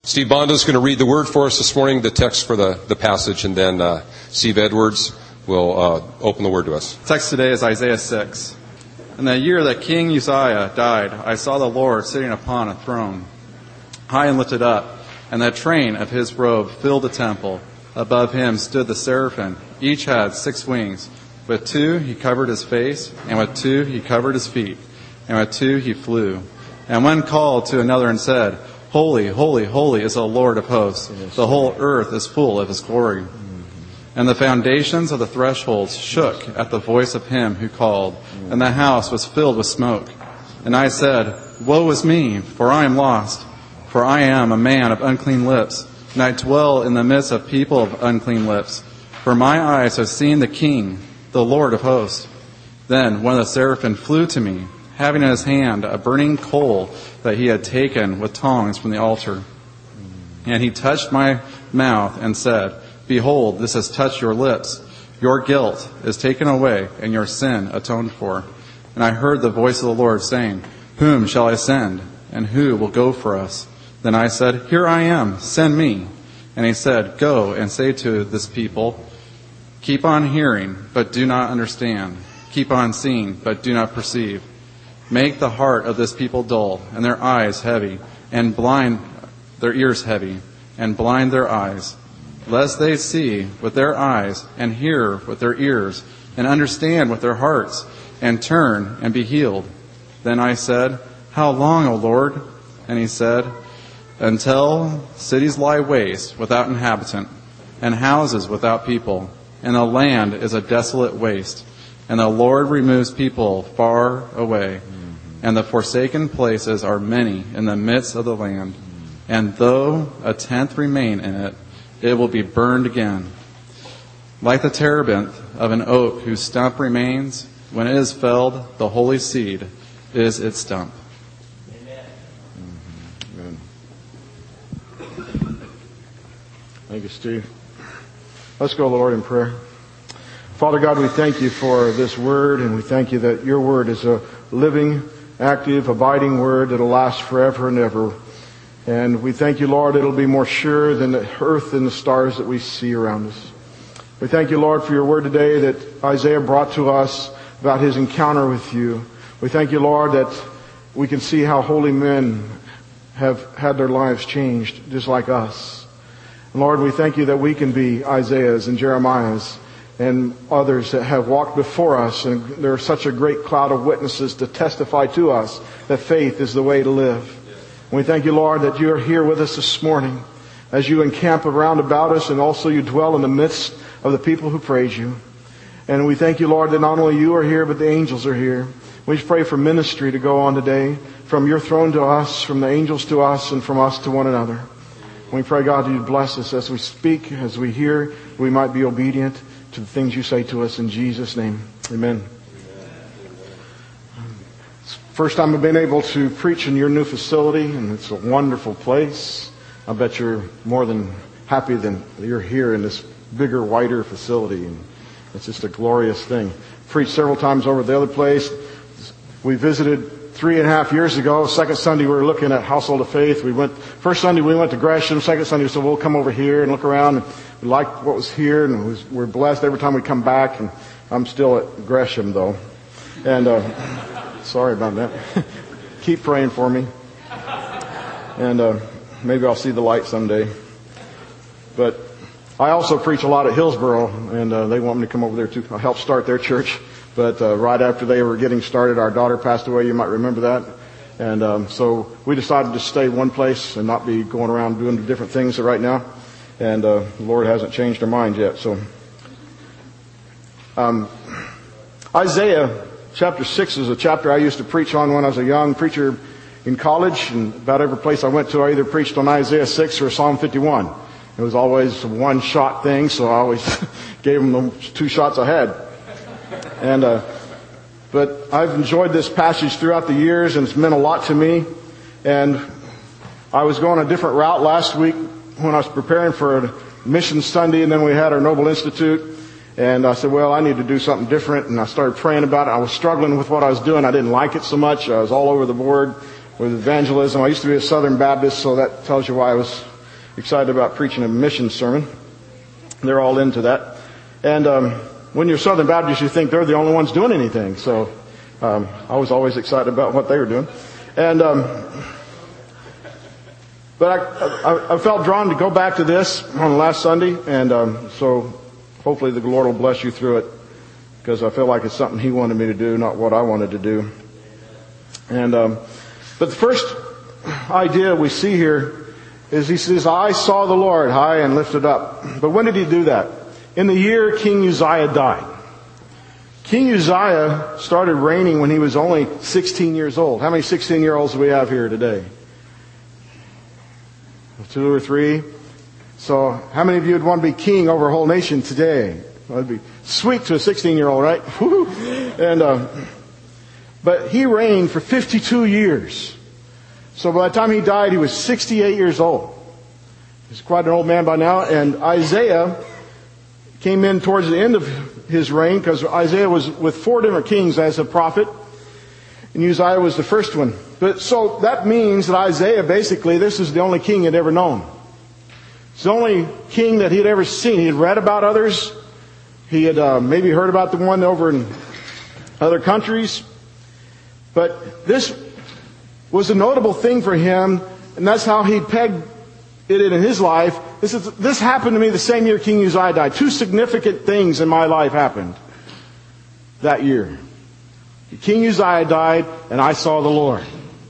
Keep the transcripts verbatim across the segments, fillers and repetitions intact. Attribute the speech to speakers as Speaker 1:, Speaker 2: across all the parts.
Speaker 1: Steve Bondo is going to read the word for us this morning, the text for the, the passage, and then uh, Steve Edwards will uh, open the word to us.
Speaker 2: The text today is Isaiah six. In the year that King Uzziah died, I saw the Lord sitting upon a throne, high and lifted up, and the train of his robe filled the temple. Above him stood the seraphim. Each had six wings. With two he covered his face, and with two he covered his feet, and with two he flew. And one called to another and said, Holy, holy, holy is the Lord of hosts. The whole earth is full of his glory. And the foundations of the thresholds shook at the voice of him who called, and the house was filled with smoke. And I said, Woe is me, for I am lost, for I am a man of unclean lips, and I dwell in the midst of people of unclean lips. For my eyes have seen the King, the Lord of hosts. Then one of the seraphim flew to me, having in his hand a burning coal that he had taken with tongs from the altar. And he touched my mouth and said, Behold, this has touched your lips. Your guilt is taken away, and your sin atoned for. And I heard the voice of the Lord saying, Whom shall I send? And who will go for us? Then I said, Here I am, send me. And he said, Go and say to this people, Keep on hearing, but do not understand. Keep on seeing, but do not perceive. Make the heart of this people dull, and their eyes heavy, and blind their ears heavy, and blind their eyes, lest they see with their eyes, and hear with their ears, and understand with their hearts, and turn and be healed. Then I said, How long, O Lord? And he said, Until cities lie waste without inhabitant, and houses without people, and the land is a desolate waste, and the Lord removes people far away. And the forsaken places are many in the midst of the land. And though a tenth remain in it, it will be burned again. Like the terebinth of an oak whose stump remains, when it is felled, the holy seed is its stump.
Speaker 3: Amen. Amen. Thank you, Steve. Let's go, Lord, in prayer. Father God, we thank you for this word, and we thank you that your word is a living, active, abiding word that will last forever and ever. And we thank you, Lord, it'll be more sure than the earth and the stars that we see around us. We thank you, Lord, for your word today that Isaiah brought to us about his encounter with you. We thank you, Lord, that we can see how holy men have had their lives changed just like us. And Lord, we thank you that we can be Isaiahs and Jeremiahs and others that have walked before us, and there is such a great cloud of witnesses to testify to us that faith is the way to live. And we thank you, Lord, that you are here with us this morning as you encamp around about us, and also you dwell in the midst of the people who praise you. And we thank you, Lord, that not only you are here, but the angels are here. We just pray for ministry to go on today, from your throne to us, from the angels to us, and from us to one another. And we pray, God, that you bless us as we speak, as we hear, we might be obedient to the things you say to us in Jesus' name. Amen. It's the first time I've been able to preach in your new facility, and it's a wonderful place. I bet you're more than happy that you're here in this bigger, wider facility, and it's just a glorious thing. Preached several times over at the other place. We visited three and a half years ago. Second Sunday we were looking at Household of Faith. We went first Sunday we went to Gresham. Second Sunday we said we'll come over here and look around. We liked what was here, and was, we're blessed every time we come back. And I'm still at Gresham, though. And uh, sorry about that. Keep praying for me. And uh, maybe I'll see the light someday. But I also preach a lot at Hillsboro, and uh, they want me to come over there to help start their church. But uh, right after they were getting started, our daughter passed away. You might remember that. And um, so we decided to stay one place and not be going around doing different things right now. And uh, the Lord hasn't changed our mind yet. So, um, Isaiah chapter six is a chapter I used to preach on when I was a young preacher in college. And about every place I went to, I either preached on Isaiah six or Psalm fifty-one. It was always a one-shot thing, so I always gave them the two shots I had. And uh, but I've enjoyed this passage throughout the years, and it's meant a lot to me. And I was going a different route last week when I was preparing for a Mission Sunday, and then we had our Noble Institute. And I said, well, I need to do something different. And I started praying about it. I was struggling with what I was doing. I didn't like it so much. I was all over the board with evangelism. I used to be a Southern Baptist, so that tells you why I was excited about preaching a mission sermon. They're all into that. And um, when you're Southern Baptist, you think they're the only ones doing anything. So um, I was always excited about what they were doing. And um, but I, I, I felt drawn to go back to this on last Sunday, and um, so hopefully the Lord will bless you through it, because I feel like it's something He wanted me to do, not what I wanted to do. And um, but the first idea we see here is He says, I saw the Lord high and lifted up. But when did He do that? In the year King Uzziah died. King Uzziah started reigning when he was only sixteen years old. How many sixteen-year-olds do we have here today? Two or three. So how many of you would want to be king over a whole nation today? That'd be sweet to a sixteen-year-old, right? and uh, But he reigned for fifty-two years. So by the time he died, he was sixty-eight years old. He's quite an old man by now. And Isaiah came in towards the end of his reign, because Isaiah was with four different kings as a prophet, and Uzziah was the first one. But so that means that Isaiah, basically, this is the only king he'd ever known. It's the only king that he'd ever seen. He had read about others. He had uh, maybe heard about the one over in other countries. But this was a notable thing for him, and that's how he pegged it in his life. This is, this happened to me the same year King Uzziah died. Two significant things in my life happened that year. King Uzziah died, and I saw the Lord.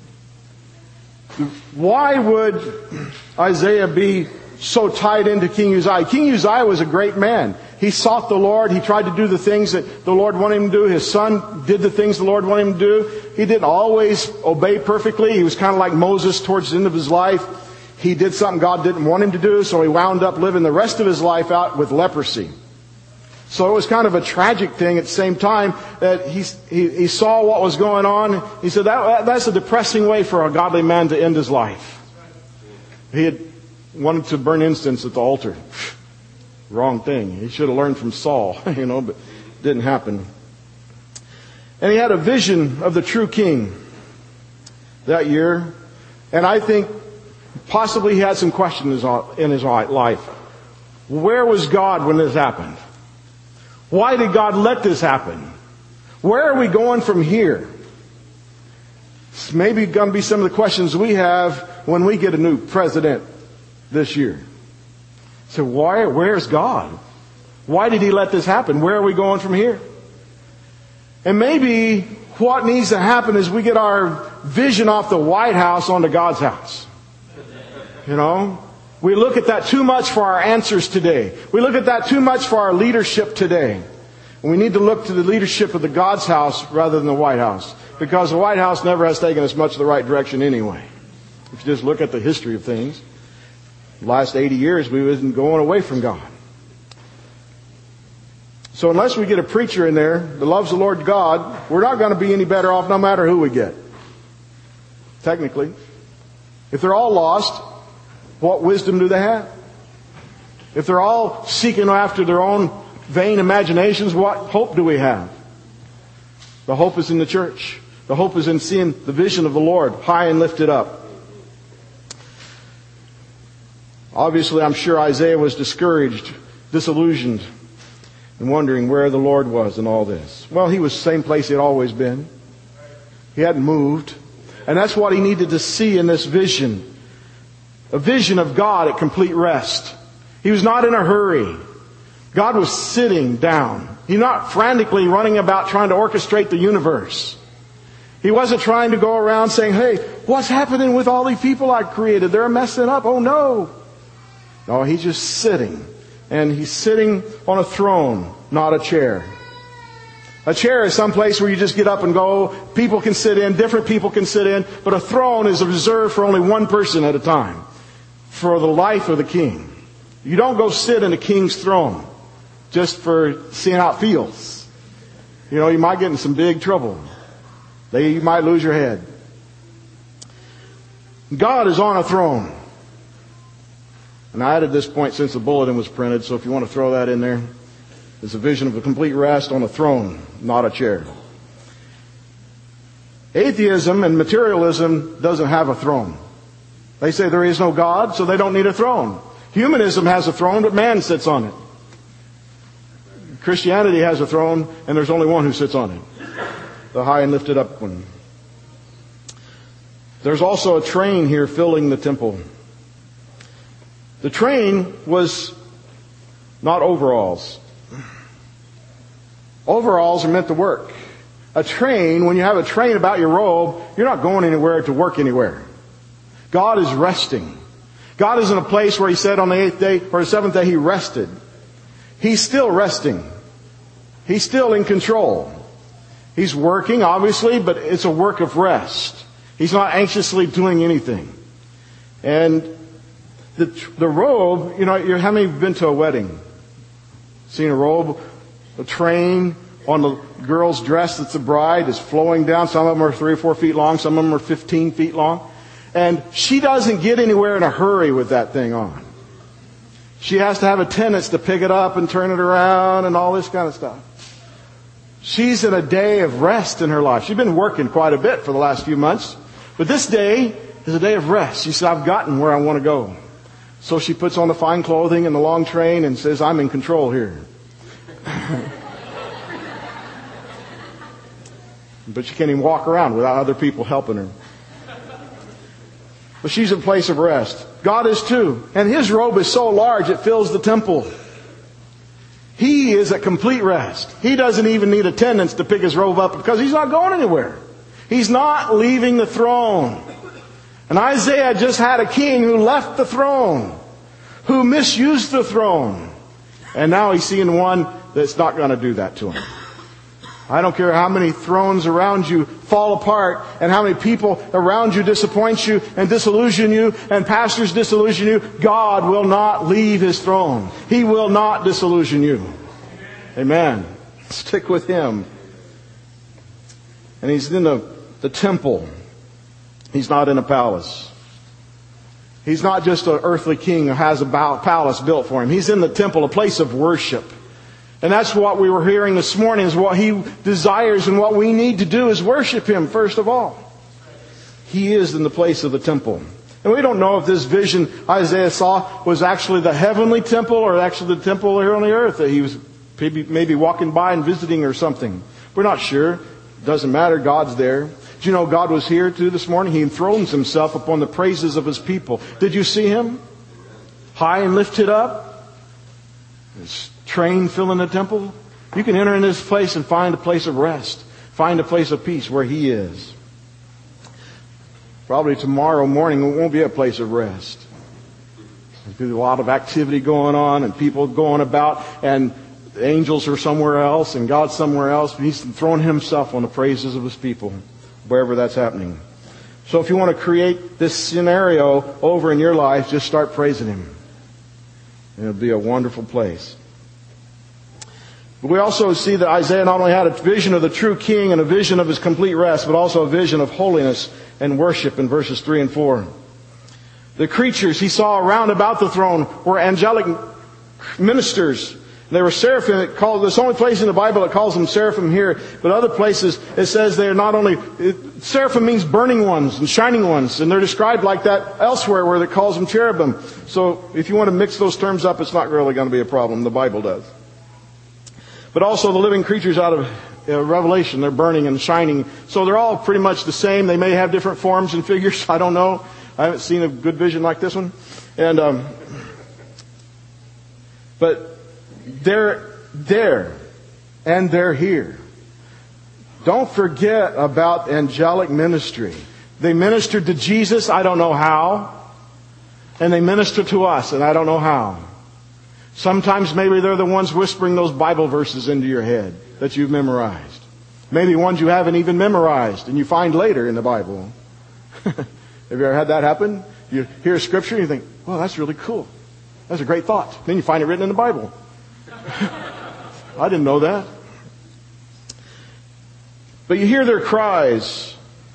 Speaker 3: Why would Isaiah be so tied into King Uzziah? King Uzziah was a great man. He sought the Lord. He tried to do the things that the Lord wanted him to do. His son did the things the Lord wanted him to do. He didn't always obey perfectly. He was kind of like Moses towards the end of his life. He did something God didn't want him to do, so he wound up living the rest of his life out with leprosy. So it was kind of a tragic thing at the same time that he, he, he saw what was going on. He said, that, that's a depressing way for a godly man to end his life. He had wanted to burn incense at the altar. Wrong thing. He should have learned from Saul, you know, but it didn't happen. And he had a vision of the true king that year. And I think possibly he had some questions in his life. Where was God when this happened? Why did God let this happen? Where are we going from here? It's maybe going to be some of the questions we have when we get a new president this year. So why, where's God? Why did He let this happen? Where are we going from here? And maybe what needs to happen is we get our vision off the White House onto God's house. You know? We look at that too much for our answers today. We look at that too much for our leadership today. And we need to look to the leadership of the God's house rather than the White House. Because the White House never has taken us much the right direction anyway. If you just look at the history of things. The last eighty years we've been going away from God. So unless we get a preacher in there that loves the Lord God, we're not going to be any better off no matter who we get. Technically. If they're all lost, what wisdom do they have? If they're all seeking after their own vain imaginations, what hope do we have? The hope is in the church. The hope is in seeing the vision of the Lord high and lifted up. Obviously, I'm sure Isaiah was discouraged, disillusioned, and wondering where the Lord was in all this. Well, he was the same place he had always been. He hadn't moved. And that's what he needed to see in this vision. A vision of God at complete rest. He was not in a hurry. God was sitting down. He's not frantically running about trying to orchestrate the universe. He wasn't trying to go around saying, hey, what's happening with all these people I created? They're messing up. Oh no. No, he's just sitting. And he's sitting on a throne, not a chair. A chair is some place where you just get up and go. People can sit in, different people can sit in. But a throne is reserved for only one person at a time. For the life of the king. You don't go sit in a king's throne just for seeing how it feels. You know, you might get in some big trouble. They, you might lose your head. God is on a throne. And I added this point since the bulletin was printed, so if you want to throw that in there. It's a vision of a complete rest on a throne, not a chair. Atheism and materialism doesn't have a throne. They say there is no God, so they don't need a throne. Humanism has a throne, but man sits on it. Christianity has a throne, and there's only one who sits on it. The high and lifted up one. There's also a train here filling the temple. The train was not overalls. Overalls are meant to work. A train, when you have a train about your robe, you're not going anywhere to work anywhere. God is resting. God is in a place where He said on the eighth day, or the seventh day, He rested. He's still resting. He's still in control. He's working, obviously, but it's a work of rest. He's not anxiously doing anything. And the the robe, you know, you're, how many have been to a wedding? Seen a robe, a train on the girl's dress that's the bride is flowing down. Some of them are three or four feet long. Some of them are fifteen feet long. And she doesn't get anywhere in a hurry with that thing on. She has to have attendants to pick it up and turn it around and all this kind of stuff. She's in a day of rest in her life. She's been working quite a bit for the last few months. But this day is a day of rest. She said, I've gotten where I want to go. So she puts on the fine clothing and the long train and says, I'm in control here. But she can't even walk around without other people helping her. But she's in a place of rest. God is too. And His robe is so large it fills the temple. He is at complete rest. He doesn't even need attendants to pick His robe up because He's not going anywhere. He's not leaving the throne. And Isaiah just had a king who left the throne, who misused the throne. And now he's seeing one that's not going to do that to him. I don't care how many thrones around you fall apart and how many people around you disappoint you and disillusion you and pastors disillusion you. God will not leave His throne. He will not disillusion you. Amen. Stick with Him. And He's in the, the temple. He's not in a palace. He's not just an earthly king who has a palace built for him. He's in the temple, a place of worship. And that's what we were hearing this morning, is what He desires and what we need to do is worship Him first of all. He is in the place of the temple. And we don't know if this vision Isaiah saw was actually the heavenly temple or actually the temple here on the earth that he was maybe, maybe walking by and visiting or something. We're not sure. It doesn't matter. God's there. Do you know God was here too this morning? He enthrones Himself upon the praises of His people. Did you see Him? High and lifted up. His train filling the temple. You can enter in this place and find a place of rest. Find a place of peace where He is. Probably tomorrow morning it won't be a place of rest. There's a lot of activity going on and people going about and the angels are somewhere else and God's somewhere else. He's thrown Himself on the praises of His people wherever that's happening. So if you want to create this scenario over in your life, just start praising Him. And it'll be a wonderful place. But we also see that Isaiah not only had a vision of the true king and a vision of His complete rest, but also a vision of holiness and worship in verses three and four. The creatures He saw around about the throne were angelic ministers. They were seraphim. It called, there's only place in the Bible that calls them seraphim here, but other places it says they are not only, it, seraphim means burning ones and shining ones, and they're described like that elsewhere where it calls them cherubim. So if you want to mix those terms up, it's not really going to be a problem. The Bible does. But also the living creatures out of uh, Revelation, they're burning and shining. So they're all pretty much the same. They may have different forms and figures. I don't know. I haven't seen a good vision like this one. And um, but they're there and they're here. Don't forget about angelic ministry. They ministered to Jesus, I don't know how. And they minister to us, and I don't know how. Sometimes maybe they're the ones whispering those Bible verses into your head that you've memorized. Maybe ones you haven't even memorized and you find later in the Bible. Have you ever had that happen? You hear a scripture and you think, well, that's really cool. That's a great thought. Then you find it written in the Bible. I didn't know that. But you hear their cries.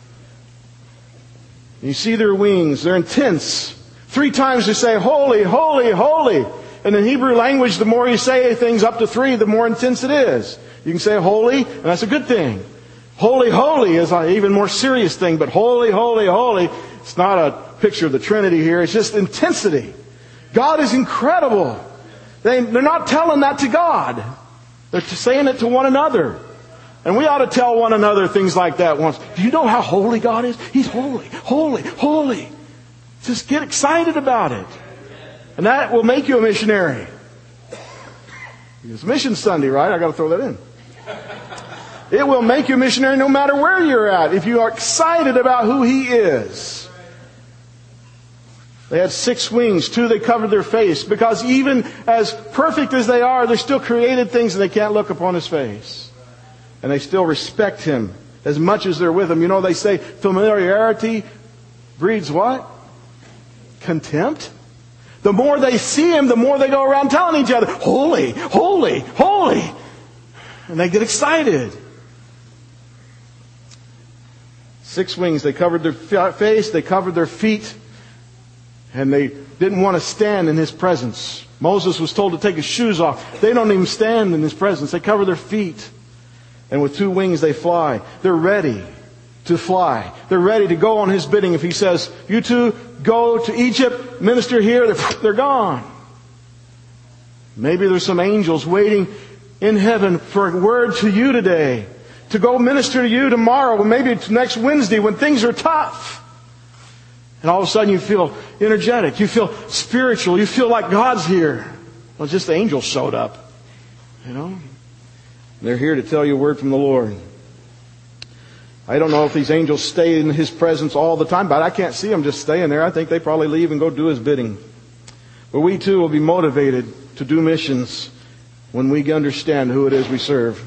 Speaker 3: You see their wings. They're intense. Three times they say, holy, holy, holy. And in Hebrew language, the more you say things up to three, the more intense it is. You can say holy, and that's a good thing. Holy, holy is an even more serious thing. But holy, holy, holy, it's not a picture of the Trinity here. It's just intensity. God is incredible. They, they're not telling that to God. They're saying it to one another. And we ought to tell one another things like that once. Do you know how holy God is? He's holy, holy, holy. Just get excited about it. And that will make you a missionary. It's Mission Sunday, right? I got to throw that in. It will make you a missionary no matter where you're at, if you are excited about who He is. They had six wings. Two, they covered their face. Because even as perfect as they are, they're still created things and they can't look upon His face. And they still respect Him as much as they're with Him. You know, they say familiarity breeds what? Contempt. The more they see Him, the more they go around telling each other, holy, holy, holy. And they get excited. Six wings. They covered their face. They covered their feet. And they didn't want to stand in His presence. Moses was told to take his shoes off. They don't even stand in His presence. They cover their feet. And with two wings they fly. They're ready to fly. They're ready to go on His bidding. If He says, you two go to Egypt, minister here, they're, they're gone. Maybe there's some angels waiting in heaven for a word to you today. To go minister to you tomorrow. Maybe it's next Wednesday when things are tough. And all of a sudden you feel energetic. You feel spiritual. You feel like God's here. Well, just the angels showed up. You know? They're here to tell you a word from the Lord. I don't know if these angels stay in His presence all the time, but I can't see them just staying there. I think they probably leave and go do His bidding. But we too will be motivated to do missions when we understand who it is we serve.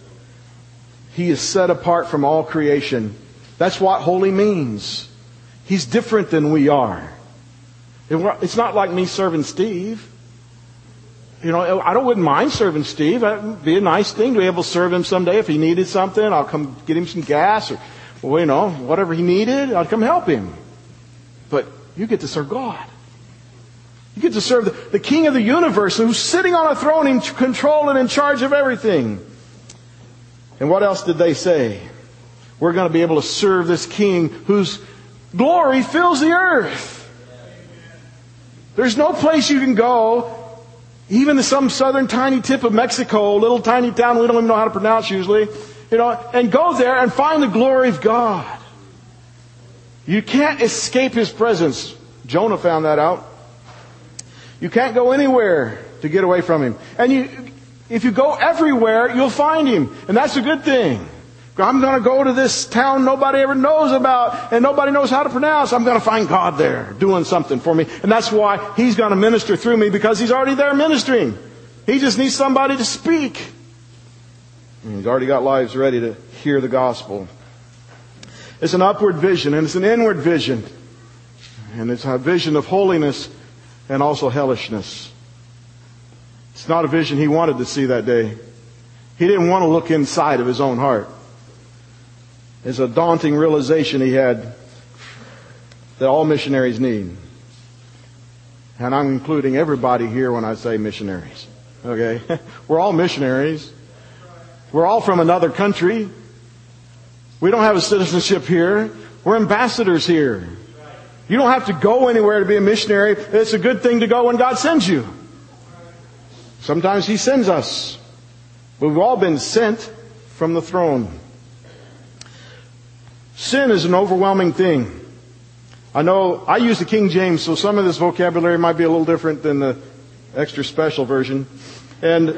Speaker 3: He is set apart from all creation. That's what holy means. He's different than we are. It's not like me serving Steve. You know, I don't wouldn't mind serving Steve. It'd be a nice thing to be able to serve him someday. If he needed something, I'll come get him some gas or, well, you know, whatever he needed, I'll come help him. But you get to serve God. You get to serve the, the King of the universe who's sitting on a throne in control and in charge of everything. And what else did they say? We're going to be able to serve this King whose glory fills the earth. There's no place you can go, even to some southern tiny tip of Mexico, a little tiny town we don't even know how to pronounce usually, you know, and go there and find the glory of God. You can't escape His presence. Jonah found that out. You can't go anywhere to get away from Him. And you, if you go everywhere, you'll find Him. And that's a good thing. I'm going to go to this town nobody ever knows about and nobody knows how to pronounce. I'm going to find God there doing something for me. And that's why He's going to minister through me, because He's already there ministering. He just needs somebody to speak. And He's already got lives ready to hear the gospel. It's an upward vision and it's an inward vision. And it's a vision of holiness and also hellishness. It's not a vision He wanted to see that day. He didn't want to look inside of His own heart. It's a daunting realization he had that all missionaries need. And I'm including everybody here when I say missionaries. Okay? We're all missionaries. We're all from another country. We don't have a citizenship here. We're ambassadors here. You don't have to go anywhere to be a missionary. It's a good thing to go when God sends you. Sometimes He sends us. But we've all been sent from the throne. Sin is an overwhelming thing. I know I use the King James, so some of this vocabulary might be a little different than the extra special version. And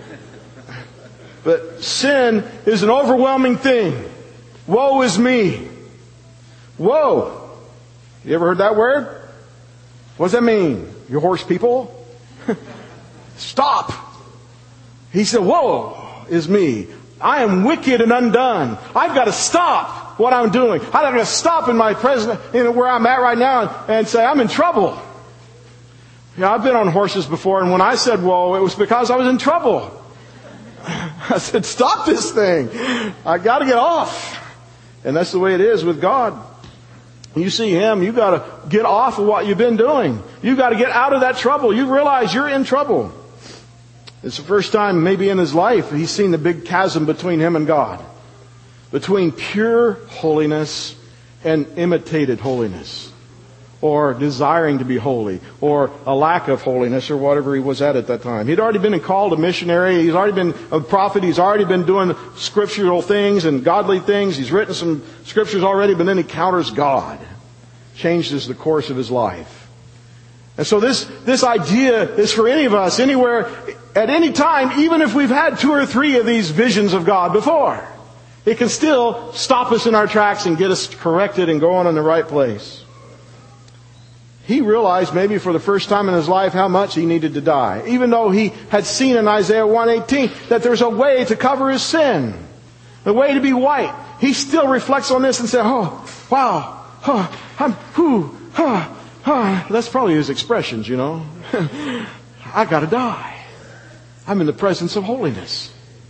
Speaker 3: but sin is an overwhelming thing. Woe is me. Woe. You ever heard that word? What does that mean? You horse people? Stop. He said, woe is me. I am wicked and undone. I've got to stop what I'm doing. I've got to stop in my present, in where I'm at right now, and, and say, I'm in trouble. Yeah, I've been on horses before, and when I said whoa, it was because I was in trouble. I said, stop this thing. I got to get off. And that's the way it is with God. When you see Him, you've got to get off of what you've been doing. You've got to get out of that trouble. You realize you're in trouble. It's the first time maybe in his life he's seen the big chasm between him and God. Between pure holiness and imitated holiness. or desiring to be holy, or a lack of holiness, or whatever he was at at that time. He'd already been called a missionary. He's already been a prophet. He's already been doing scriptural things and godly things. He's written some scriptures already, but then he encounters God. Changes the course of his life. And so this, this idea is for any of us, anywhere, at any time, even if we've had two or three of these visions of God before. It can still stop us in our tracks and get us corrected and going in the right place. He realized maybe for the first time in his life how much he needed to die. Even though he had seen in Isaiah one eighteen that there's a way to cover his sin. A way to be white. He still reflects on this and says, oh, wow, oh, I'm, whew, oh, oh. That's probably his expressions, you know. I gotta die. I'm in the presence of holiness.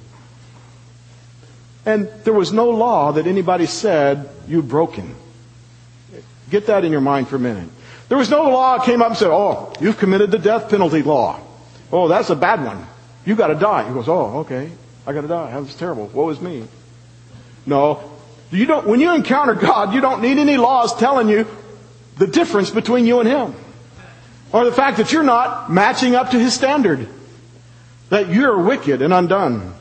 Speaker 3: And there was no law that anybody said, you've broken. Get that in your mind for a minute. There was no law that came up and said, oh, you've committed the death penalty law. Oh, that's a bad one. You got to die. He goes, oh, okay. I got to die. That's terrible. Woe is me. No. You don't, when you encounter God, you don't need any laws telling you the difference between you and Him. Or the fact that you're not matching up to His standard. That you're wicked and undone.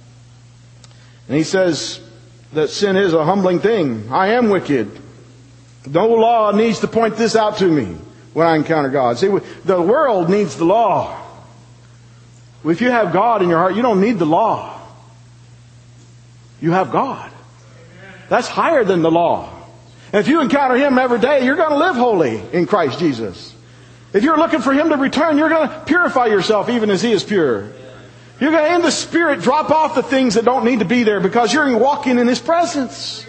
Speaker 3: And he says that sin is a humbling thing. I am wicked. No law needs to point this out to me when I encounter God. See, the world needs the law. If you have God in your heart, you don't need the law. You have God. That's higher than the law. And if you encounter Him every day, you're going to live holy in Christ Jesus. If you're looking for Him to return, you're going to purify yourself even as He is pure. You're going to, in the Spirit, drop off the things that don't need to be there because you're walking in His presence.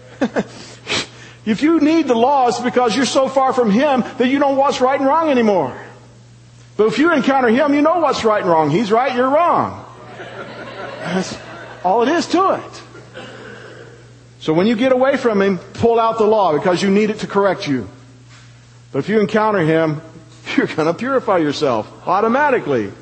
Speaker 3: If you need the law, it's because you're so far from Him that you don't know what's right and wrong anymore. But if you encounter Him, you know what's right and wrong. He's right, you're wrong. That's all it is to it. So when you get away from Him, pull out the law because you need it to correct you. But if you encounter Him, you're going to purify yourself automatically.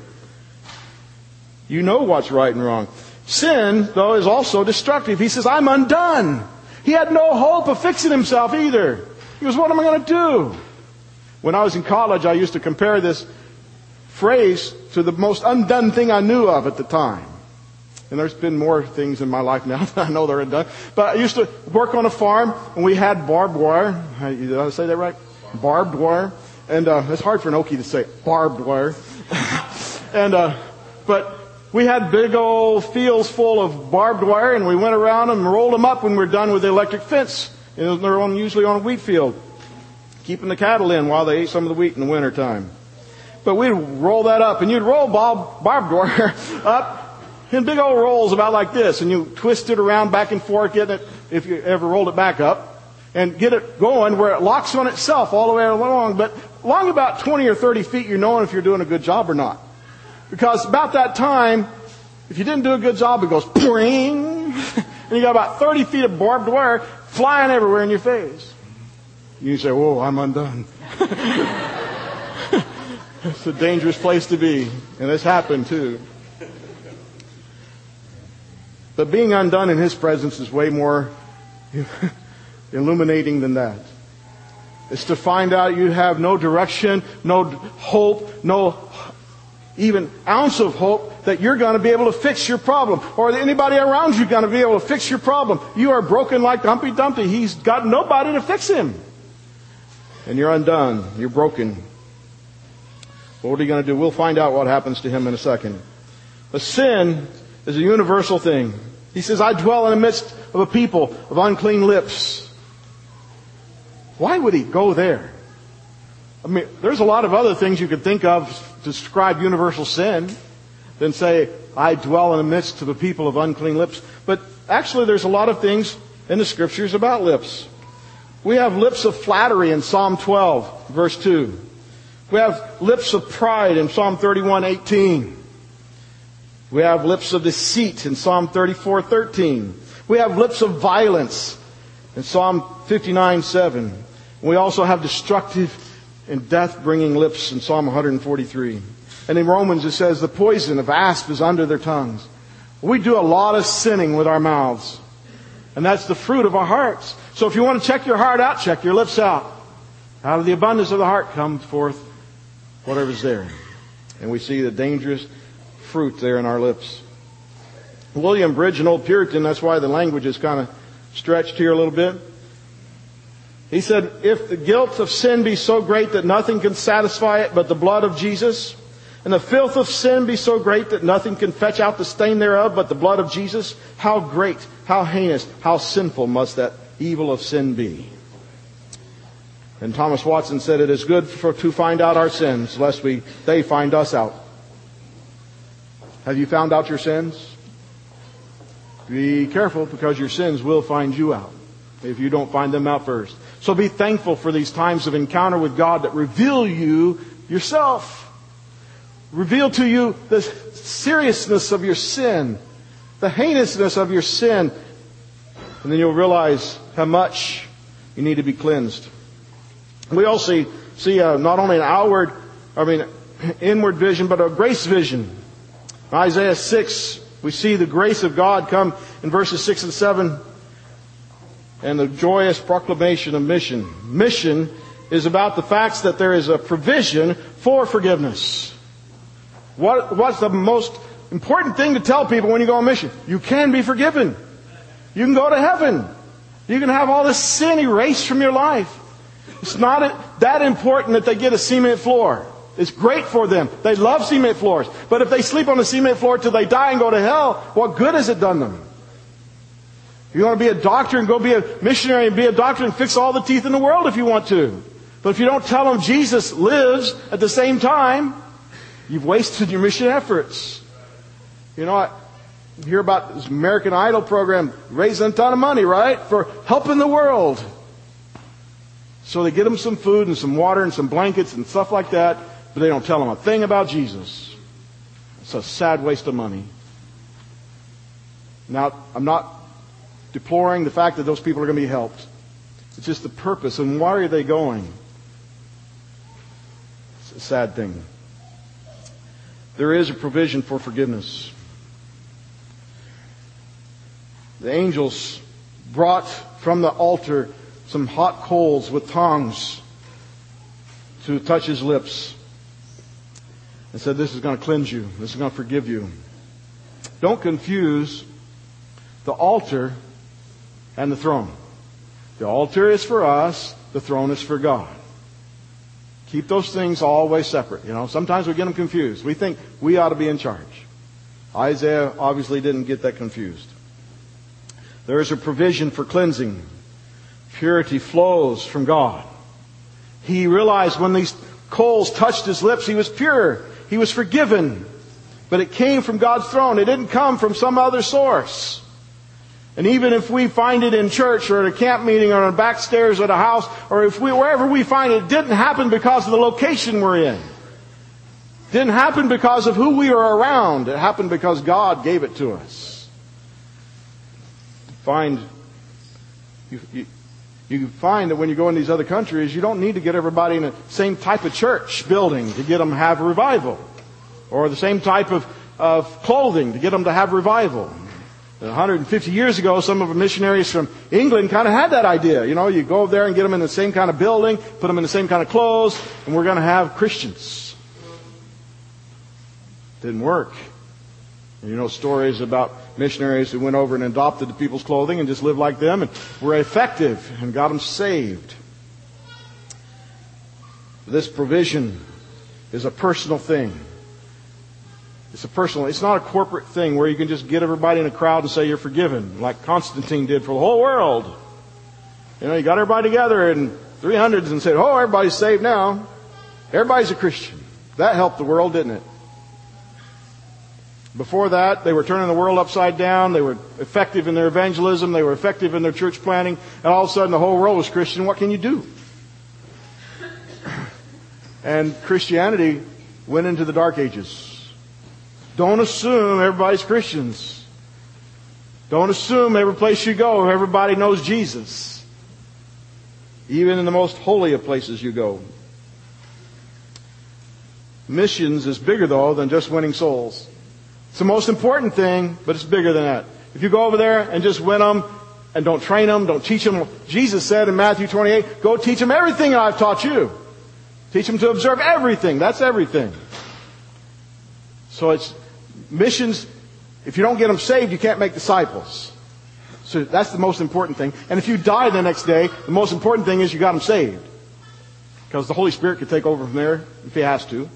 Speaker 3: You know what's right and wrong. Sin, though, is also destructive. He says, I'm undone. He had no hope of fixing himself either. He goes, what am I going to do? When I was in college, I used to compare this phrase to the most undone thing I knew of at the time. And there's been more things in my life now that I know they're undone. But I used to work on a farm, and we had barbed wire. Did I say that right? Barbed wire. And uh, it's hard for an Okie to say barbed wire. and uh, But... we had big old fields full of barbed wire, and we went around them and rolled them up when we were done with the electric fence. And they're on, usually on a wheat field, keeping the cattle in while they ate some of the wheat in the wintertime. But we'd roll that up, and you'd roll bob, barbed wire up in big old rolls about like this, and you twist it around back and forth, getting it, if you ever rolled it back up, and get it going where it locks on itself all the way along. But along about twenty or thirty feet, you're knowing if you're doing a good job or not. Because about that time, if you didn't do a good job, it goes pring, and you got about thirty feet of barbed wire flying everywhere in your face. You say, whoa, I'm undone. It's a dangerous place to be. And this happened too. But being undone in His presence is way more illuminating than that. It's to find out you have no direction, no hope, no even ounce of hope that you're going to be able to fix your problem, or that anybody around you is going to be able to fix your problem. You are broken like Humpty Dumpty. He's got nobody to fix him. And you're undone. You're broken. What are you going to do? We'll find out what happens to him in a second. But sin is a universal thing. He says, I dwell in the midst of a people of unclean lips. Why would he go there? I mean, there's a lot of other things you could think of to describe universal sin than say, I dwell in the midst of a people of unclean lips. But actually, there's a lot of things in the Scriptures about lips. We have lips of flattery in Psalm twelve, verse two. We have lips of pride in Psalm thirty-one, eighteen. We have lips of deceit in Psalm thirty-four, thirteen. We have lips of violence in Psalm fifty-nine, seven. We also have destructive and death-bringing lips in Psalm one forty-three. And in Romans it says, the poison of asp is under their tongues. We do a lot of sinning with our mouths. And that's the fruit of our hearts. So if you want to check your heart out, check your lips out. Out of the abundance of the heart comes forth whatever's there. And we see the dangerous fruit there in our lips. William Bridge, an old Puritan, that's why the language is kind of stretched here a little bit. He said, if the guilt of sin be so great that nothing can satisfy it but the blood of Jesus, and the filth of sin be so great that nothing can fetch out the stain thereof but the blood of Jesus, how great, how heinous, how sinful must that evil of sin be. And Thomas Watson said, it is good for, to find out our sins, lest we they find us out. Have you found out your sins? Be careful, because your sins will find you out if you don't find them out first. So be thankful for these times of encounter with God that reveal you yourself. Reveal to you the seriousness of your sin, the heinousness of your sin. And then you'll realize how much you need to be cleansed. We also see, see uh, not only an outward, I mean, inward vision, but a grace vision. In Isaiah six, we see the grace of God come in verses six and seven. And the joyous proclamation of mission. Mission is about the facts that there is a provision for forgiveness. What, what's the most important thing to tell people when you go on mission? You can be forgiven. You can go to heaven. You can have all this sin erased from your life. It's not that important that they get a cement floor. It's great for them. They love cement floors. But if they sleep on a cement floor till they die and go to hell, what good has it done them? You want to be a doctor and go be a missionary and be a doctor and fix all the teeth in the world if you want to. But if you don't tell them Jesus lives at the same time, you've wasted your mission efforts. You know, I hear about this American Idol program raising a ton of money, right? For helping the world. So they get them some food and some water and some blankets and stuff like that, but they don't tell them a thing about Jesus. It's a sad waste of money. Now, I'm not deploring the fact that those people are going to be helped. It's just the purpose. And why are they going? It's a sad thing. There is a provision for forgiveness. The angels brought from the altar some hot coals with tongs to touch his lips and said, this is going to cleanse you. This is going to forgive you. Don't confuse the altar and the throne. The altar is for us. The throne is for God. Keep those things always separate. You know, sometimes we get them confused. We think we ought to be in charge. Isaiah obviously didn't get that confused. There is a provision for cleansing. Purity flows from God. He realized when these coals touched his lips, he was pure. He was forgiven. But it came from God's throne. It didn't come from some other source. And even if we find it in church or at a camp meeting or on the back stairs at a house, or if we, wherever we find it, it didn't happen because of the location we're in. It didn't happen because of who we are around. It happened because God gave it to us. Find, you, you, you find that when you go in these other countries, you don't need to get everybody in the same type of church building to get them to have revival. Or the same type of, of clothing to get them to have revival. one hundred fifty years ago, some of the missionaries from England kind of had that idea. You know, you go there and get them in the same kind of building, put them in the same kind of clothes, and we're going to have Christians. Didn't work. And you know stories about missionaries who went over and adopted the people's clothing and just lived like them and were effective and got them saved. This provision is a personal thing. It's a personal, it's not a corporate thing where you can just get everybody in a crowd and say you're forgiven, like Constantine did for the whole world. You know, you got everybody together in three hundreds and said, oh, everybody's saved now. Everybody's a Christian. That helped the world, didn't it? Before that, they were turning the world upside down. They were effective in their evangelism. They were effective in their church planting. And all of a sudden, the whole world was Christian. What can you do? And Christianity went into the Dark Ages. Don't assume everybody's Christians. Don't assume every place you go, everybody knows Jesus. Even in the most holy of places you go. Missions is bigger, though, than just winning souls. It's the most important thing, but it's bigger than that. If you go over there and just win them, and don't train them, don't teach them. Jesus said in Matthew twenty-eight, go teach them everything I've taught you. Teach them to observe everything. That's everything. So it's missions. If you don't get them saved, you can't make disciples. So that's the most important thing. And if you die the next day, the most important thing is you got them saved. Because the Holy Spirit could take over from there if He has to.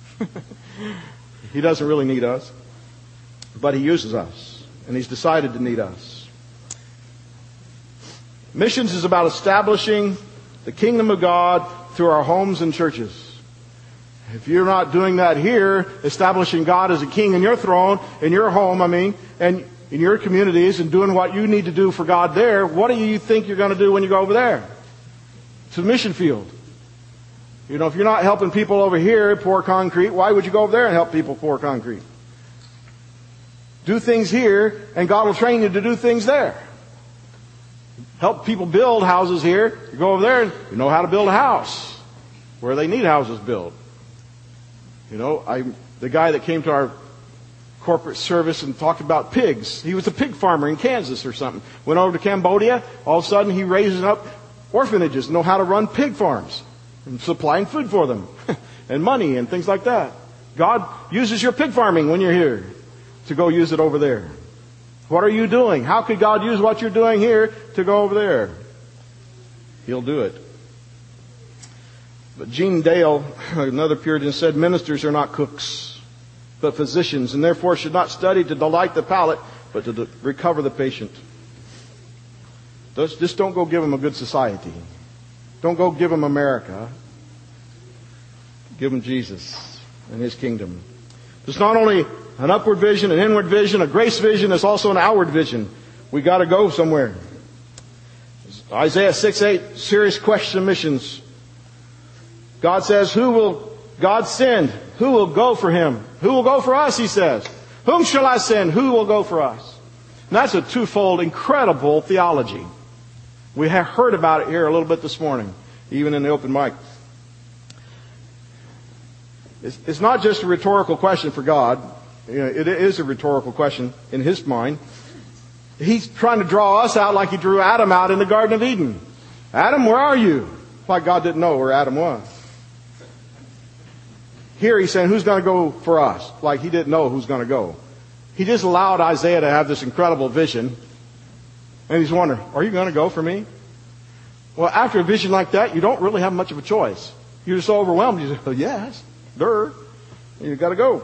Speaker 3: He doesn't really need us. But He uses us. And He's decided to need us. Missions is about establishing the kingdom of God through our homes and churches. If you're not doing that here, establishing God as a king in your throne, in your home, I mean, and in your communities, and doing what you need to do for God there, what do you think you're going to do when you go over there? It's a mission field. You know, if you're not helping people over here pour concrete, why would you go over there and help people pour concrete? Do things here, and God will train you to do things there. Help people build houses here. You go over there and you know how to build a house where they need houses built. You know, I the guy that came to our corporate service and talked about pigs. He was a pig farmer in Kansas or something. Went over to Cambodia. All of a sudden, he raises up orphanages, know how to run pig farms, and supplying food for them, and money and things like that. God uses your pig farming when you're here to go use it over there. What are you doing? How could God use what you're doing here to go over there? He'll do it. But Gene Dale, another Puritan, said ministers are not cooks, but physicians, and therefore should not study to delight the palate, but to recover the patient. Just don't go give them a good society. Don't go give them America. Give them Jesus and His kingdom. There's not only an upward vision, an inward vision, a grace vision, there's also an outward vision. We got to go somewhere. Isaiah six eight, serious question of missions. God says, who will God send? Who will go for Him? Who will go for us, He says. Whom shall I send? Who will go for us? And that's a twofold, incredible theology. We have heard about it here a little bit this morning, even in the open mic. It's, it's not just a rhetorical question for God. You know, it is a rhetorical question in His mind. He's trying to draw us out like He drew Adam out in the Garden of Eden. Adam, where are you? Like God didn't know where Adam was. Here He's saying, who's going to go for us? Like He didn't know who's going to go. He just allowed Isaiah to have this incredible vision. And he's wondering, are you going to go for me? Well, after a vision like that, you don't really have much of a choice. You're just so overwhelmed. You say, oh, yes, duh. You've got to go.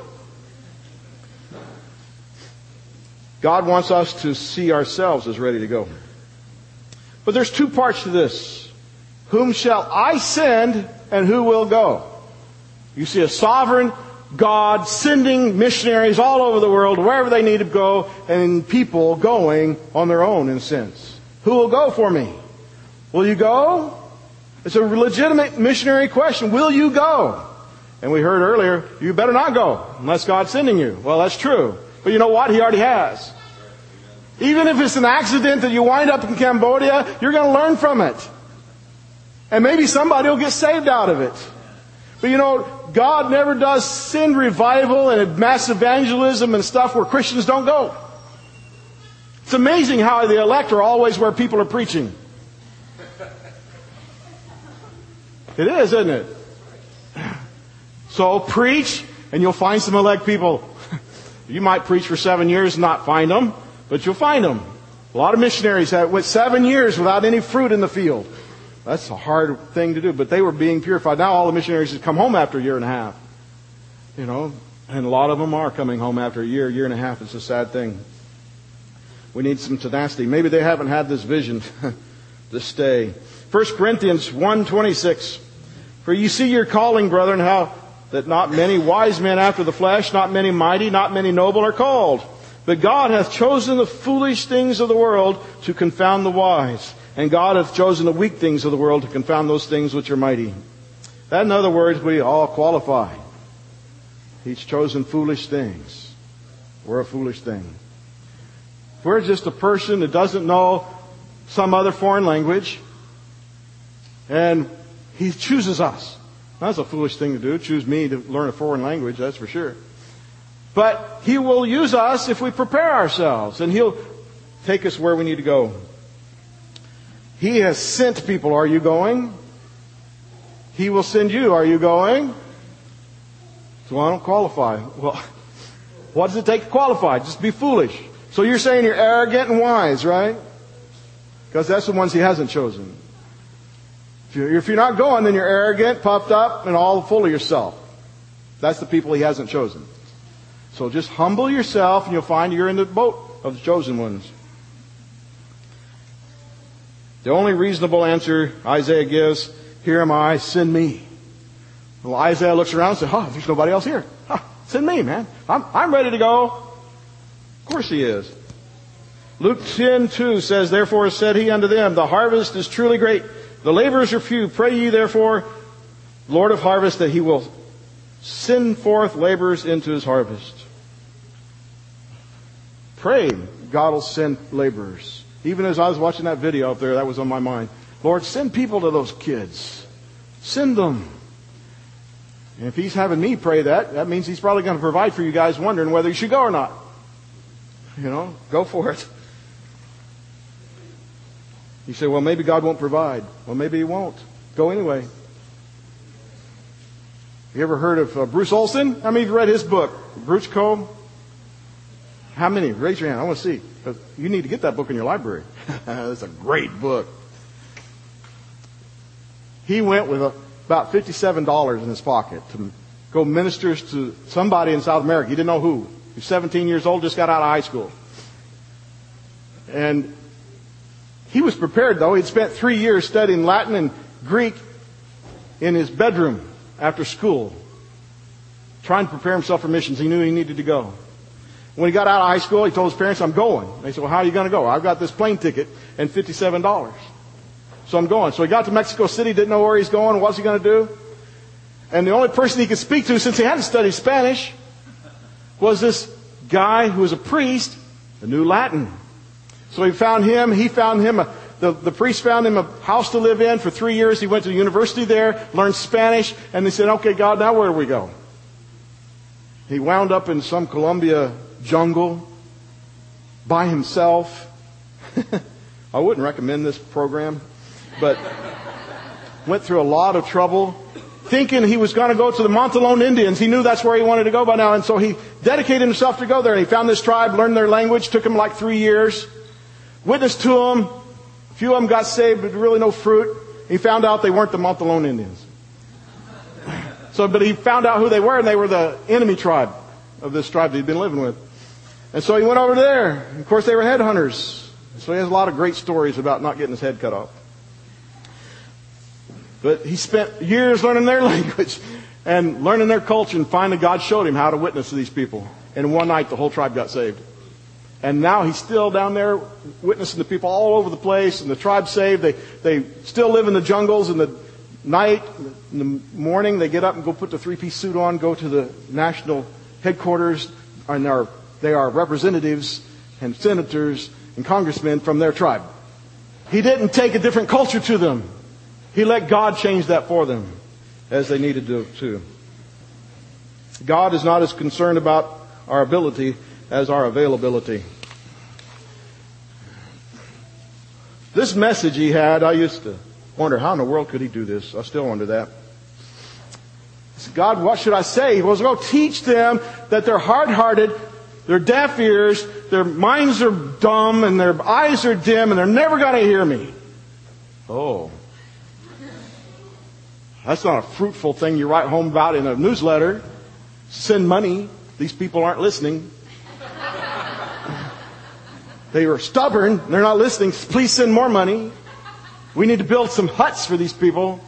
Speaker 3: God wants us to see ourselves as ready to go. But there's two parts to this. Whom shall I send and who will go? You see a sovereign God sending missionaries all over the world, wherever they need to go, and people going on their own, in a sense. Who will go for me? Will you go? It's a legitimate missionary question. Will you go? And we heard earlier, you better not go unless God's sending you. Well, that's true. But you know what? He already has. Even if it's an accident that you wind up in Cambodia, you're going to learn from it. And maybe somebody will get saved out of it. But you know, God never does send revival and mass evangelism and stuff where Christians don't go. It's amazing how the elect are always where people are preaching. It is, isn't it? So preach, and you'll find some elect people. You might preach for seven years and not find them, but you'll find them. A lot of missionaries have went seven years without any fruit in the field. That's a hard thing to do, but they were being purified. Now all the missionaries have come home after a year and a half. You know, and a lot of them are coming home after a year, year and a half. It's a sad thing. We need some tenacity. Maybe they haven't had this vision to stay. First Corinthians one twenty-six. For you see your calling, brethren, how that not many wise men after the flesh, not many mighty, not many noble are called. But God hath chosen the foolish things of the world to confound the wise. And God hath chosen the weak things of the world to confound those things which are mighty. That, in other words, we all qualify. He's chosen foolish things. We're a foolish thing. If we're just a person that doesn't know some other foreign language, and He chooses us. That's a foolish thing to do, choose me to learn a foreign language, that's for sure. But He will use us if we prepare ourselves, and He'll take us where we need to go. He has sent people. Are you going? He will send you. Are you going? So I don't qualify. Well, what does it take to qualify? Just be foolish. So you're saying you're arrogant and wise, right? Because that's the ones He hasn't chosen. If you're, if you're not going, then you're arrogant, puffed up, and all full of yourself. That's the people He hasn't chosen. So just humble yourself and you'll find you're in the boat of the chosen ones. The only reasonable answer Isaiah gives, here am I, send me. Well, Isaiah looks around and says, oh, there's nobody else here. Huh, send me, man. I'm, I'm ready to go. Of course He is. Luke ten two says, therefore said He unto them, the harvest is truly great. The laborers are few. Pray ye therefore, Lord of harvest, that He will send forth laborers into His harvest. Pray God will send laborers. Even as I was watching that video up there, that was on my mind. Lord, send people to those kids. Send them. And if He's having me pray that, that means He's probably going to provide for you guys wondering whether you should go or not. You know, go for it. You say, well, maybe God won't provide. Well, maybe He won't. Go anyway. You ever heard of uh, Bruce Olson? How many of you read his book, Bruce Co.? How many? Raise your hand. I want to see. You need to get that book in your library. It's a great book. He went with a, about fifty-seven dollars in his pocket to go minister to somebody in South America. He didn't know who. He was seventeen years old, just got out of high school. And he was prepared, though. He'd spent three years studying Latin and Greek in his bedroom after school, trying to prepare himself for missions. He knew he needed to go. When he got out of high school, he told his parents, I'm going. They said, well, how are you going to go? I've got this plane ticket and fifty-seven dollars. So I'm going. So he got to Mexico City, didn't know where he's going, what's he going to do? And the only person he could speak to, since he hadn't studied Spanish, was this guy who was a priest who knew Latin. So he found him, he found him, a, the, the priest found him a house to live in for three years. He went to the university there, learned Spanish, and they said, okay, God, now where do we go? He wound up in some Colombia jungle by himself. I wouldn't recommend this program, but went through a lot of trouble, thinking he was going to go to the Montalón Indians. He knew that's where he wanted to go by now, and so he dedicated himself to go there. And he found this tribe, learned their language, took him like three years, witnessed to them. A few of them got saved, but really no fruit. He found out they weren't the Montalón Indians. So, but he found out who they were, and they were the enemy tribe of this tribe that he'd been living with. And so he went over there. Of course, they were headhunters. So he has a lot of great stories about not getting his head cut off. But he spent years learning their language and learning their culture, and finally God showed him how to witness to these people. And one night, the whole tribe got saved. And now he's still down there witnessing to people all over the place, and the tribe's saved. They, they still live in the jungles. In the night, in the morning, they get up and go put the three-piece suit on, go to the national headquarters, and are, they are representatives and senators and congressmen from their tribe. He didn't take a different culture to them. He let God change that for them as they needed to too. God is not as concerned about our ability as our availability. This message he had, I used to wonder, how in the world could he do this? I still wonder that. I said, God, what should I say? He was going to teach them that they're hard-hearted, they're deaf ears, their minds are dumb, and their eyes are dim, and they're never going to hear me. Oh. That's not a fruitful thing you write home about in a newsletter. Send money. These people aren't listening. They are stubborn. They're not listening. Please send more money. We need to build some huts for these people.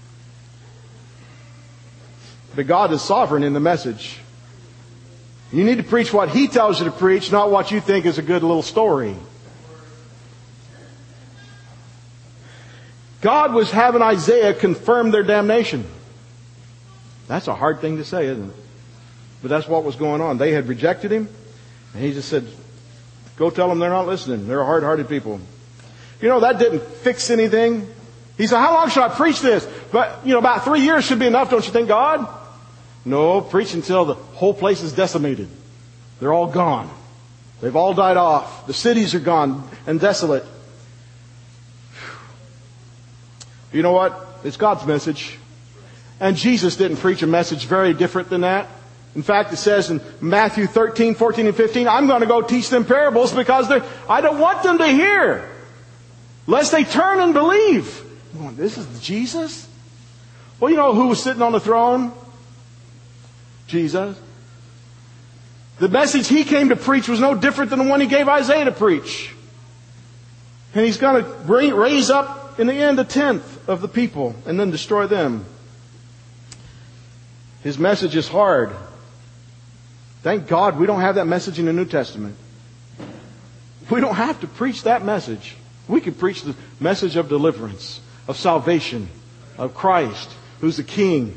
Speaker 3: But God is sovereign in the message. You need to preach what He tells you to preach, not what you think is a good little story. God was having Isaiah confirm their damnation. That's a hard thing to say, isn't it? But that's what was going on. They had rejected Him, and He just said, go tell them they're not listening. They're hard-hearted people. You know, that didn't fix anything. He said, how long should I preach this? But, you know, about three years should be enough, don't you think, God? No, preach until the whole place is decimated. They're all gone. They've all died off. The cities are gone and desolate. You know what? It's God's message. And Jesus didn't preach a message very different than that. In fact, it says in Matthew thirteen, fourteen, and fifteen, I'm going to go teach them parables because they're, I don't want them to hear, lest they turn and believe. Going, this is Jesus? Well, you know who was sitting on the throne? Jesus. The message He came to preach was no different than the one He gave Isaiah to preach. And He's going to raise up in the end a tenth of the people and then destroy them. His message is hard. Thank God we don't have that message in the New Testament. We don't have to preach that message. We can preach the message of deliverance, of salvation, of Christ, who's the King.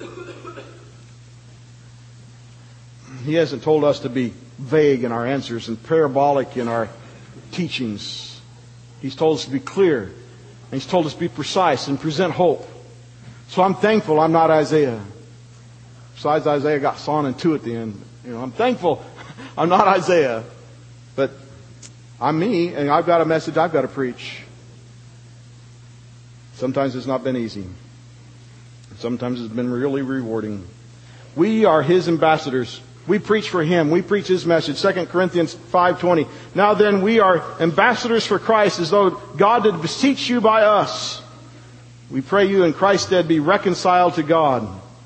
Speaker 3: He hasn't told us to be vague in our answers and parabolic in our teachings. He's told us to be clear. And He's told us to be precise and present hope. So I'm thankful I'm not Isaiah. Besides, Isaiah got sawn in two at the end. You know, I'm thankful I'm not Isaiah. But I'm me, and I've got a message I've got to preach. Sometimes it's not been easy. Sometimes it's been really rewarding. We are His ambassadors. We preach for Him. We preach His message. Second Corinthians five twenty. Now then, we are ambassadors for Christ, as though God did beseech you by us. We pray you in Christ's stead be reconciled to God.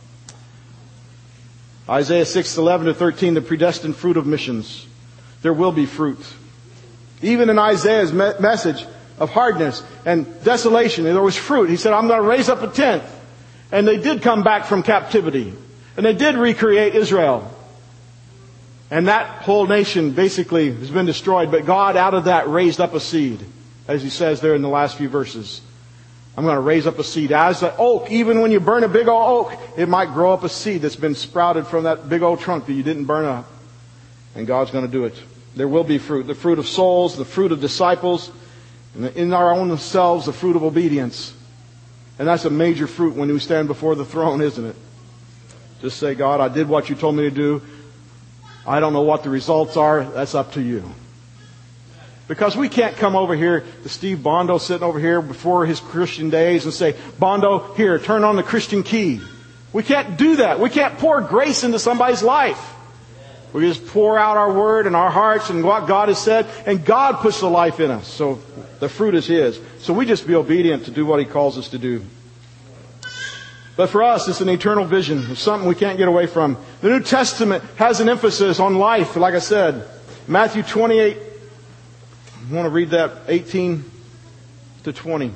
Speaker 3: Isaiah six eleven to thirteen, the predestined fruit of missions. There will be fruit. Even in Isaiah's me- message of hardness and desolation, there was fruit. He said, I'm going to raise up a tenth. And they did come back from captivity. And they did recreate Israel. And that whole nation basically has been destroyed. But God out of that raised up a seed. As He says there in the last few verses. I'm going to raise up a seed. As an oak, even when you burn a big old oak, it might grow up a seed that's been sprouted from that big old trunk that you didn't burn up. And God's going to do it. There will be fruit. The fruit of souls, the fruit of disciples, and in our own selves, the fruit of obedience. And that's a major fruit when we stand before the throne, isn't it? Just say, God, I did what you told me to do. I don't know what the results are. That's up to you. Because we can't come over here to Steve Bondo sitting over here before his Christian days and say, Bondo, here, turn on the Christian key. We can't do that. We can't pour grace into somebody's life. We just pour out our word and our hearts and what God has said, and God puts the life in us. So the fruit is His. So we just be obedient to do what He calls us to do. But for us, it's an eternal vision. It's something we can't get away from. The New Testament has an emphasis on life, like I said. Matthew twenty-eight, I want to read that, eighteen to twenty.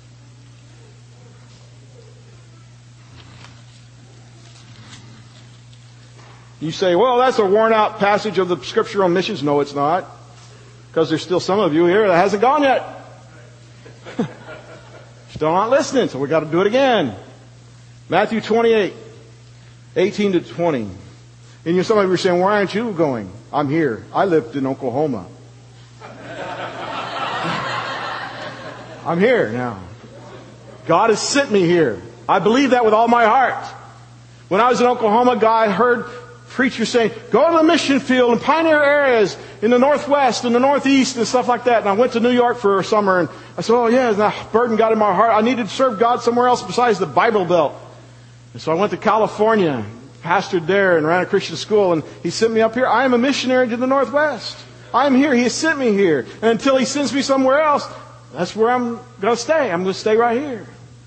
Speaker 3: You say, well, that's a worn out passage of the Scripture on missions. No, it's not. Because there's still some of you here that hasn't gone yet. Still not listening, so we've got to do it again. Matthew twenty-eight, eighteen to twenty. And you, some of you are saying, why aren't you going? I'm here. I lived in Oklahoma. I'm here now. God has sent me here. I believe that with all my heart. When I was in Oklahoma, God heard preachers saying, go to the mission field and pioneer areas in the Northwest and the Northeast and stuff like that. And I went to New York for a summer and I said, oh yeah, and that burden got in my heart. I needed to serve God somewhere else besides the Bible Belt. And so I went to California, pastored there and ran a Christian school, and He sent me up here. I am a missionary to the Northwest. I am here. He has sent me here. And until He sends me somewhere else, that's where I'm going to stay. I'm going to stay right here.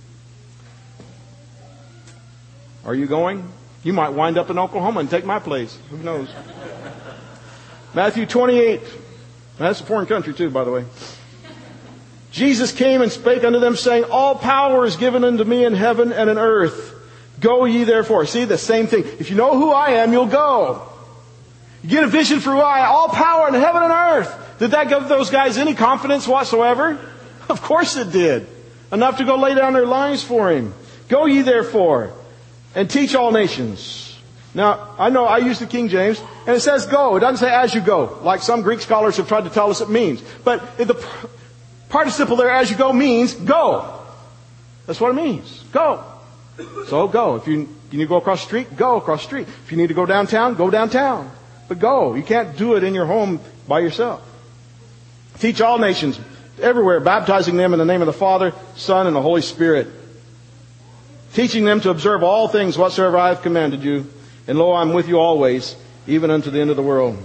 Speaker 3: Are you going? You might wind up in Oklahoma and take my place. Who knows? Matthew twenty-eight. That's a foreign country too, by the way. Jesus came and spake unto them, saying, all power is given unto me in heaven and in earth. Go ye therefore. See, the same thing. If you know who I am, you'll go. You get a vision for who I am. All power in heaven and earth. Did that give those guys any confidence whatsoever? Of course it did. Enough to go lay down their lives for Him. Go ye therefore and teach all nations. Now, I know I use the King James, and it says go. It doesn't say as you go, like some Greek scholars have tried to tell us it means. But the participle there, as you go, means go. That's what it means. Go. So go. If you, you need to go across the street, go across the street. If you need to go downtown, go downtown. But go. You can't do it in your home by yourself. Teach all nations, everywhere, baptizing them in the name of the Father, Son, and the Holy Spirit, teaching them to observe all things whatsoever I have commanded you. And lo, I am with you always, even unto the end of the world.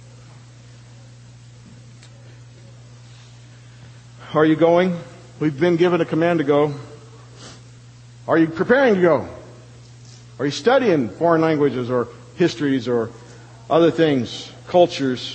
Speaker 3: Are you going? We've been given a command to go. Are you preparing to go? Are you studying foreign languages or histories or other things, cultures?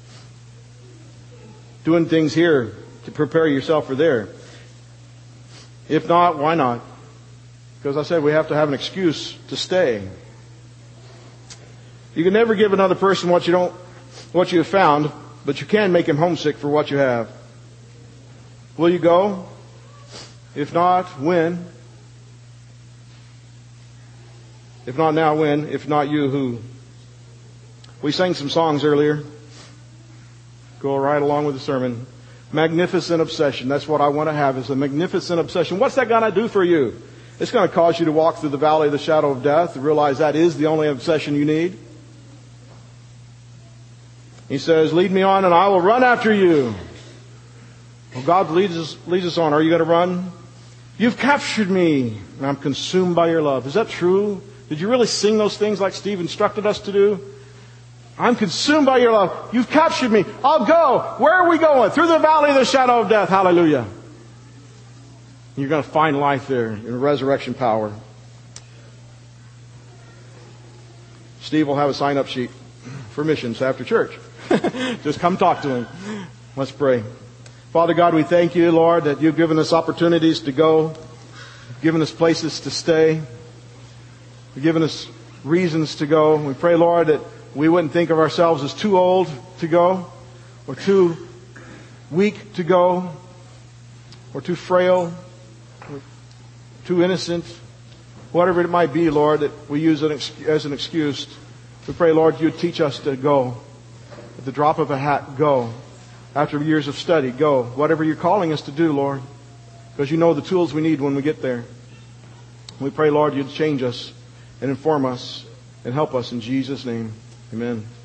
Speaker 3: Doing things here to prepare yourself for there? If not, why not? Because I said we have to have an excuse to stay. You can never give another person what you don't, what you have found, but you can make him homesick for what you have. Will you go? If not, when? If not now, when? If not you, who? We sang some songs earlier. Go right along with the sermon. Magnificent obsession. That's what I want to have, is a magnificent obsession. What's that going to do for you? It's going to cause you to walk through the valley of the shadow of death, to realize that is the only obsession you need. He says, lead me on and I will run after you. Well, God leads us, leads us on. Are you going to run? You've captured me and I'm consumed by your love. Is that true? Did you really sing those things like Steve instructed us to do? I'm consumed by your love. You've captured me. I'll go. Where are we going? Through the valley of the shadow of death. Hallelujah. You're going to find life there in resurrection power. Steve will have a sign-up sheet for missions after church. Just come talk to him. Let's pray. Father God, we thank you, Lord, that you've given us opportunities to go. You've given us places to stay. You've given us reasons to go. We pray, Lord, that we wouldn't think of ourselves as too old to go, or too weak to go, or too frail, or too innocent. Whatever it might be, Lord, that we use it as an excuse. We pray, Lord, you'd teach us to go. At the drop of a hat, go. After years of study, go. Whatever you're calling us to do, Lord, because you know the tools we need when we get there. We pray, Lord, you'd change us and inform us and help us in Jesus' name. Amen.